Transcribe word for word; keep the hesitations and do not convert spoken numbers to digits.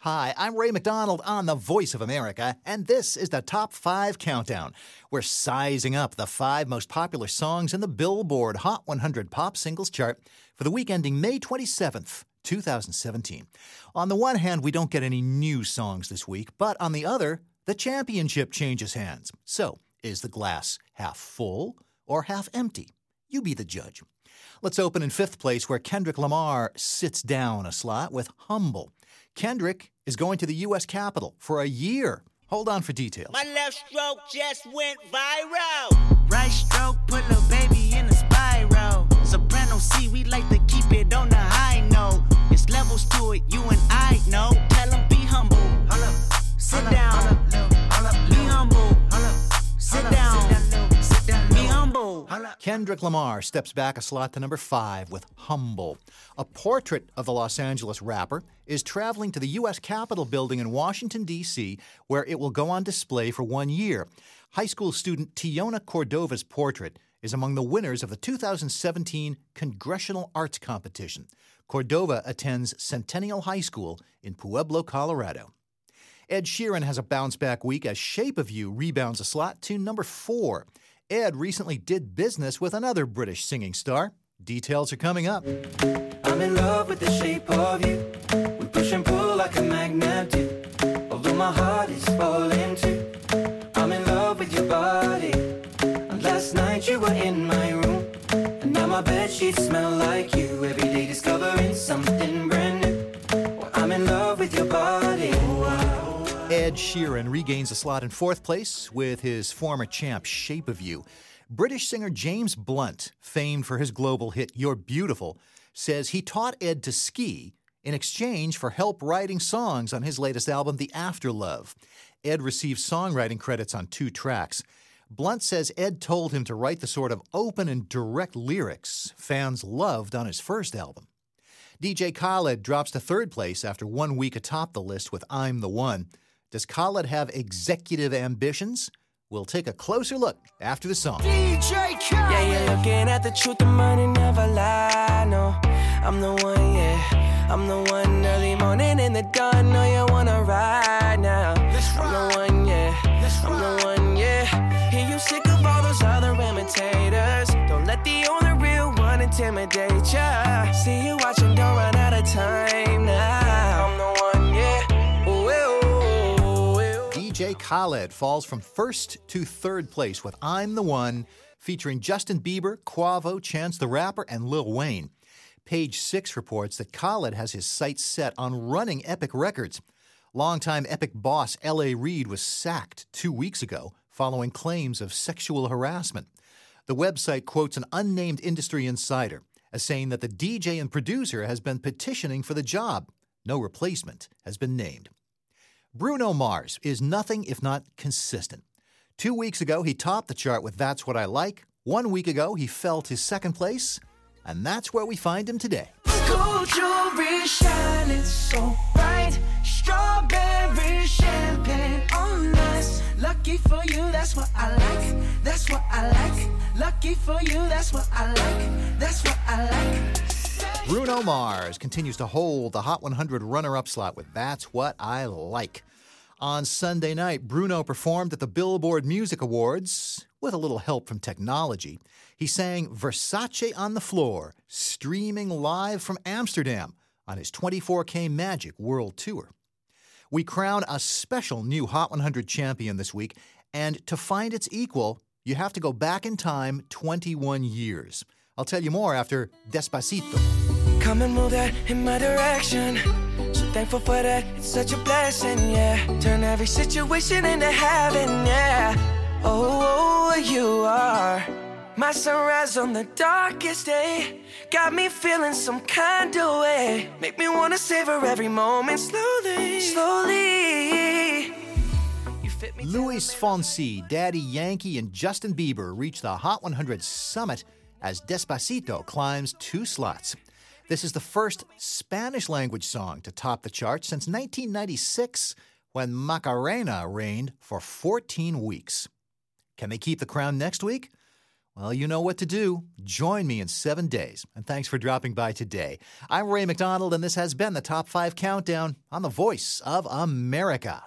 Hi, I'm Ray McDonald on the Voice of America, and this is the Top five Countdown. We're sizing up the five most popular songs in the Billboard Hot one hundred Pop Singles chart for the week ending May twenty-seventh, twenty seventeen. On the one hand, we don't get any new songs this week, but on the other, the championship changes hands. So, is the glass half full or half empty? You be the judge. Let's open in fifth place, where Kendrick Lamar sits down a slot with Humble. Kendrick is going to the U S Capitol for a year. Hold on for details. My left stroke just went viral. Right stroke put little baby in a spiral. Soprano C, we like to keep it on the high note. It's levels to it, you and I know. Tell them be humble. Hold up. Sit hold down. Hold up, hold up, be humble. Hold up. Sit hold down. Sit down, sit down, be humble. Kendrick Lamar steps back a slot to number five with Humble. A portrait of the Los Angeles rapper is traveling to the U S Capitol building in Washington, D C, where it will go on display for one year. High school student Tiona Cordova's portrait is among the winners of the two thousand seventeen Congressional Arts Competition. Cordova attends Centennial High School in Pueblo, Colorado. Ed Sheeran has a bounce-back week as Shape of You rebounds a slot to number four. Ed recently did business with another British singing star. Details are coming up. I'm in love with the shape of you. We push and pull like a magnet do. Although my heart is falling too. I'm in love with your body. And last night you were in my room. And now my bedsheets smell like you. Every day discovering something brand new. Well, I'm in love with your body. Ed Sheeran regains a slot in fourth place with his former champ, Shape of You. British singer James Blunt, famed for his global hit You're Beautiful, says he taught Ed to ski in exchange for help writing songs on his latest album, The Afterlove. Ed received songwriting credits on two tracks. Blunt says Ed told him to write the sort of open and direct lyrics fans loved on his first album. D J Khaled drops to third place after one week atop the list with I'm the One. Does Khaled have executive ambitions? We'll take a closer look after the song. D J Khaled. Yeah, you're looking at the truth, the money never lie, no. I'm the one, yeah. I'm the one early morning in the dawn. Know you wanna ride now. I'm the one, yeah. I'm the one, yeah. Hear you sick of all those other imitators. Don't let the only real one intimidate ya. See you watching, don't run out of time now. I'm the one, yeah. Ooh, ooh, ooh. D J Khaled falls from first to third place with I'm the One, featuring Justin Bieber, Quavo, Chance the Rapper, and Lil Wayne. Page Six reports that Khaled has his sights set on running Epic Records. Longtime Epic boss L A Reid was sacked two weeks ago following claims of sexual harassment. The website quotes an unnamed industry insider as saying that the D J and producer has been petitioning for the job. No replacement has been named. Bruno Mars is nothing if not consistent. Two weeks ago, he topped the chart with That's What I Like. One week ago, he fell to second place. And that's where we find him today. Gold jewelry shining so bright. Strawberry champagne on us. Lucky for you, that's what I like. That's what I like. Lucky for you, that's what I like. That's what I like. Bruno Mars continues to hold the Hot one hundred runner-up slot with That's What I Like. On Sunday night, Bruno performed at the Billboard Music Awards with a little help from technology. He sang Versace on the Floor, streaming live from Amsterdam on his twenty-four K Magic World Tour. We crown a special new Hot one hundred champion this week, and to find its equal, you have to go back in time twenty-one years. I'll tell you more after Despacito. Come and move that in my direction. So thankful for that, it's such a blessing, yeah. Turn every situation into heaven, yeah. Oh, you are my sunrise on the darkest day. Got me feeling some kind of way. Make me wanna savor every moment slowly, slowly. You fit me. Luis Fonsi, Daddy Yankee, and Justin Bieber reach the Hot one hundred summit as Despacito climbs two slots. This is the first Spanish-language song to top the chart since nineteen ninety-six, when Macarena reigned for fourteen weeks. Can they keep the crown next week? Well, you know what to do. Join me in seven days. And thanks for dropping by today. I'm Ray McDonald, and this has been the Top five Countdown on the Voice of America.